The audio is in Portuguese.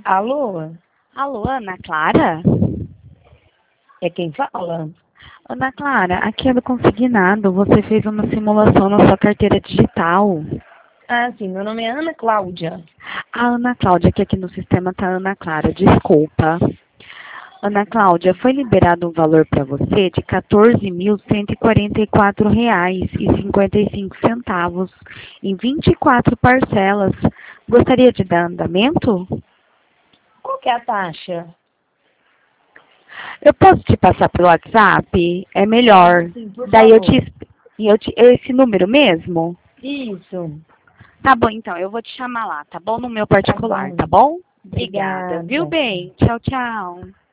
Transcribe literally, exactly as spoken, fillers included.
Alô? Alô, Ana Clara? É quem fala? Ana Clara, aqui é do Consignado. Você fez uma simulação na sua carteira digital. Ah, sim, meu nome é Ana Cláudia. A Ana Cláudia, que aqui no sistema tá Ana Clara, desculpa. Ana Cláudia, foi liberado um valor para você de quatorze mil cento e quarenta e quatro reais e cinquenta e cinco centavos em vinte e quatro parcelas. Gostaria de dar andamento? Qual que é a taxa? Eu posso te passar pelo WhatsApp? É melhor. Ah, sim, por Daí eu favor. te, eu te. Esse número mesmo? Isso. Tá bom, então. Eu vou te chamar lá, tá bom? No meu Tá particular, bom. tá bom? Obrigada. Viu, Obrigada. bem? Tchau, tchau.